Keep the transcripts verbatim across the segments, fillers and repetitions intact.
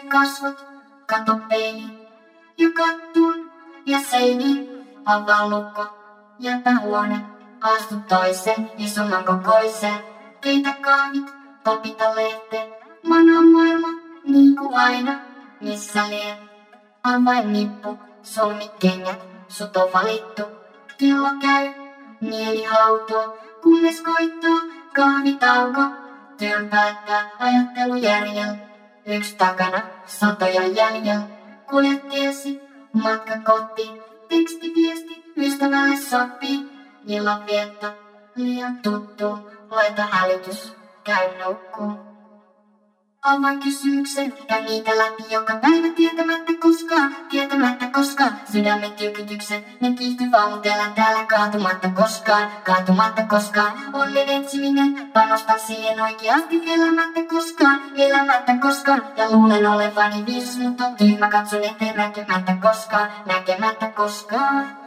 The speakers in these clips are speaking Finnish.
kasvot, kato peiliin ja kattuun ja seiniin. Avaa lukko, jätä huone, astu toiseen isomman kokoiseen. Keitä kahvit, topita lehteen, vanha maailma niin kuin aina, missä lie. Avainnippu, solmi kengät, sut on valittu. Kello käy, mieli hautuu, kunnes koittaa kahvitauko. Työn päättää ajattelu jäljellä, yksi takana, satoja jäljellä. Kuljet tiesi, matka kotiin, tekstiviesti ystävälle sopii. Illan vietto, liian tuttu, laita hälytys, käy nukkuun. Avaan kysymyksen, käy niitä läpi joka päivä tietämättä koskaan, tietämättä koskaan. Sydämen tykkytyksen, ne kiihtyy vaamutella täällä kaatumatta koskaan, kaatumatta koskaan. Onnen etsiminen, panostaa siihen oikeasti elämättä koskaan, elämättä koskaan. Ja luulen olevani viisas, mutta on tyhmä, katson eteen näkemättä koskaan, näkemättä koskaan.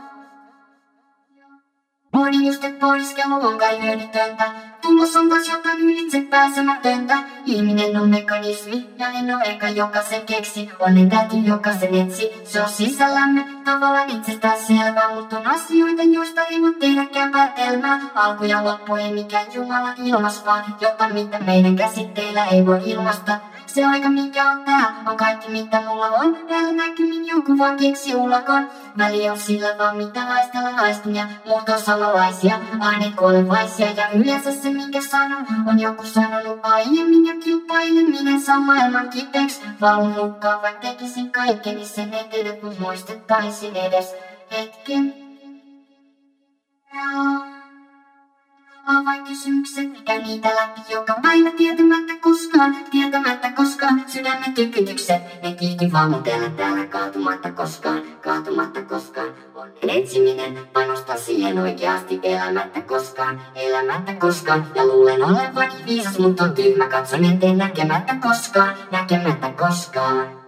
Monin just et pohdiskelu on kai hyödytöntä. Tulos on taas jotain ylitse pääsemätöntä. Ihminen on mekanismi ja en oo eka joka sen keksi. Onnen täytyy jokaisen etsi, se on sisällämme tavallaan itsestään selvää. Mut on asioita joista ei voi tehdäkään päätelmää. Alku ja loppu ei mikään Jumala ilmas vaan jotain mitä meidän käsitteillä ei voi ilmaista. Se aika mikä on tää on kaikki mitä mulla on. Täällä näkymin joku vaan keksi ulakon. Väli on sillä vaan mitä haistella haistin ja muut on samanlaisia, aineet kuolevaisia. Ja yleensä se minkä sanon on joku sanonut aiemmin ja kilpaileminen saa maailman kipeäks. Valun mukaan vaikka tekisin kaikkeni sen eteen, kun muistettaisin edes hetken. Avainkysymykset, käy niitä läpi joka päivä tietämättä koskaan, tietämättä koskaan. Sydämen tykkytykset, ne kiihtyy vaamutella täällä kaatumatta koskaan, kaatumatta koskaan. Onnen etsiminen, panostaa siihen oikeasti elämättä koskaan, elämättä koskaan. Ja luulen olevani viisas, mutta on tyhmä, katson eteen näkemättä koskaan, näkemättä koskaan.